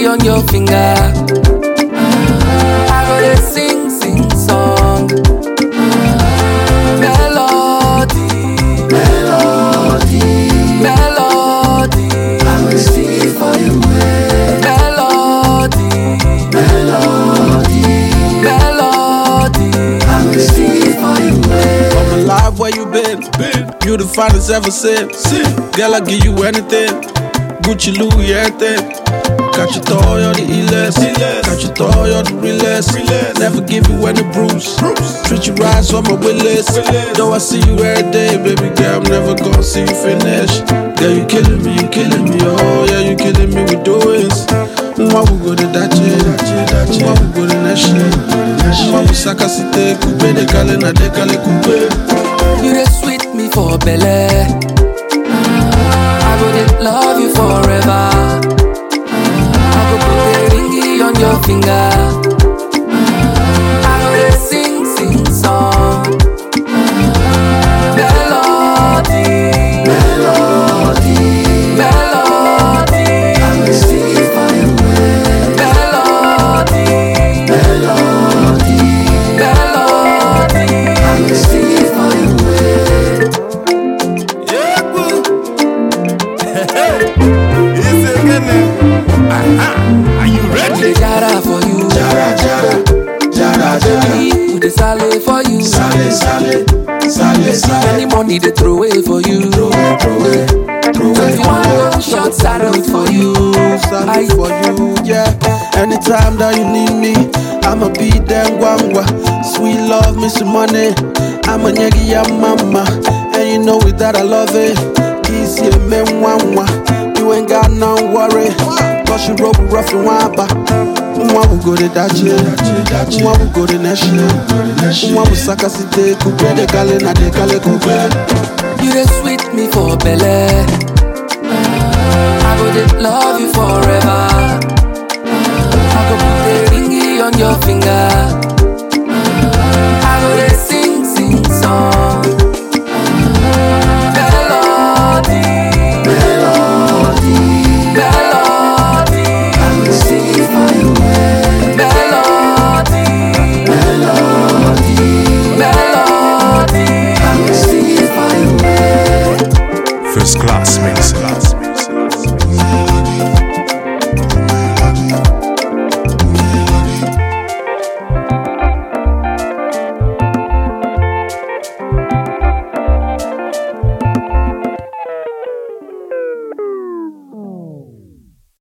on your finger. I go dey sing song. Melody. I will sing for you. Melody. I will sing for you. I'm alive, where you been? You the finest ever seen. Girl, I give you anything. Gucci, Louis, everything. Got your toy on the illest. Got your toy on the realest. Never give you any bruise. Treat you right, so I'm a willis. Though I see you every day, baby girl, I'm never gonna see you finish. Girl, you killing me, oh yeah, you killing me with doings. Mwa we go to dache, mwa we go to neshi. Mwa we saka site, coupe de kale na de kale coupe. You dey sweet me for belle. I go dey love you forever. I go put a ringy on your finger. I go dey sing song. Melody. I will sing for you. Melody. I will sing for you. Are you ready? Jara for you. Jara. We dey sale for you. Sale. Any money they throw away for you. If you want long shots, I do it for you. I for you, yeah. Anytime that you need me, I'ma be there, gwangwa. Sweet love, me some money. I'm a nyegi ya mama, and you know it that I love it. This year, me mwangwa. You ain't got no worry. Cause you rope rough and wamba. Mwa we go to dache, mwa we go to neshi. Mwa we saka site, coupe de kale na de kale coupe. You dey sweet me for belle. I go dey love you forever. I go put a ringy on your finger. I go dey sing song. Melody. I will sing for you. Melody. I will sing for you. First class mix.